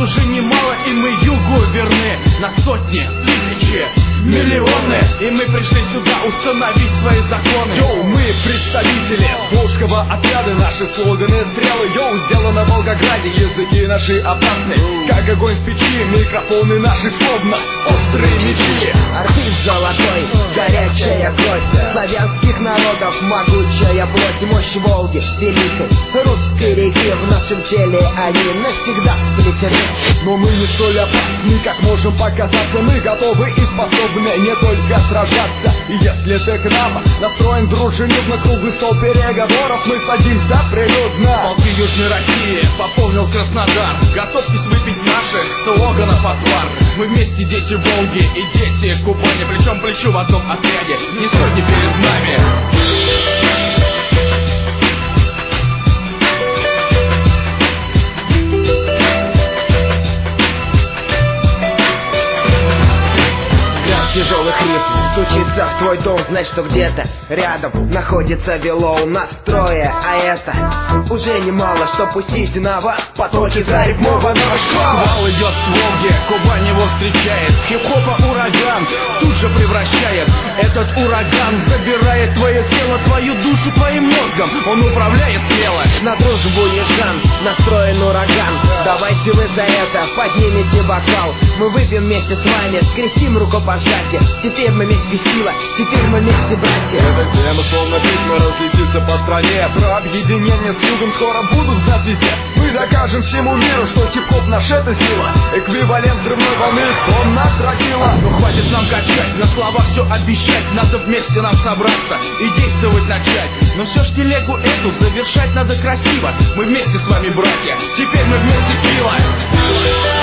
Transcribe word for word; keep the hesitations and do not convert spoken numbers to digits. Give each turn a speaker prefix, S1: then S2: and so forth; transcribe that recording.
S1: уже немало, и мы югу верны на сотни, тысячи, миллионы. И мы пришли сюда установить свои законы.
S2: Йоу, мы представители волжского отряда, наши слоганы стрелы. Йоу, сделано в Волгограде, языки наши опасны, как огонь в печи, микрофоны наши словно острые мечи.
S3: Артист золотой, горячая кровь славянских народов, могучая плоть, мощь Волги великой, русской реки в нашем теле, они навсегда сплетены.
S2: Но мы не столь опасны, как можем показаться. Мы готовы и способны не только сражаться. И если ты к нам настроен дружелюбно, круглый стол переговоров мы садимся прилюдно.
S1: Полки Южной России пополнил Краснодар. Готовьтесь выпить наших слоганов отвар. Мы вместе дети Волги и дети Кубани, плечом к плечу в одном отряде. Не стойте перед нами.
S3: Тяжелых рифм стучится в твой дом, знай, что где-то рядом находится Виллоу. Нас трое, а это уже немало, что пустить на вас потоки зарифмованного шквала.
S1: Шквал идет с Волги, Кубань его встречает. Хип-хопа ураган тут же превращает. Этот ураган забирает твое тело, твою душу, твоим мозгом. Он управляет смело.
S3: На дружбу Ежан настроен ураган. Давайте вы за это поднимите бокал. Мы выпьем вместе с вами, скрестим рукопожатие. Теперь мы вместе сила, теперь мы вместе братья.
S2: Эта тема словно письма разлетится по стране. Про объединение с югом скоро будут знать везде. Мы докажем всему миру, что хип-хоп наш это сила. Эквивалент взрывной волны, он нас родила.
S1: Но хватит нам качать, на словах все обещать. Надо вместе нам собраться и действовать начать. Но все ж телегу эту завершать надо красиво. Мы вместе с вами, братья, теперь мы вместе сила.